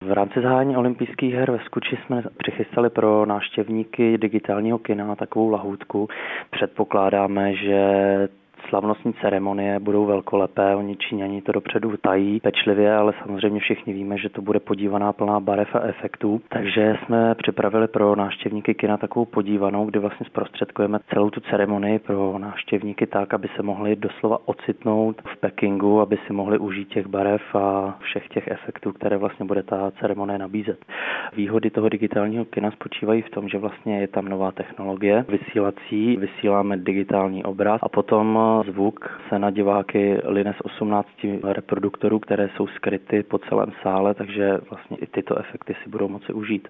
V rámci zahájení olympijských her ve Skuči jsme přichystali pro návštěvníky digitálního kina takovou lahůdku. Předpokládáme, že slavnostní ceremonie budou velkolepé, oni Číňani to dopředu tají pečlivě, ale samozřejmě všichni víme, že to bude podívaná plná barev a efektů. Takže jsme připravili pro návštěvníky kina takovou podívanou, kde vlastně zprostředkujeme celou tu ceremonii pro návštěvníky tak, aby se mohli doslova ocitnout v Pekingu, aby si mohli užít těch barev a všech těch efektů, které vlastně bude ta ceremonie nabízet. Výhody toho digitálního kina spočívají v tom, že vlastně je tam nová technologie vysílací, vysíláme digitální obraz a potom zvuk se na diváky line z 18 reproduktorů, které jsou skryty po celém sále, takže vlastně i tyto efekty si budou moci užít.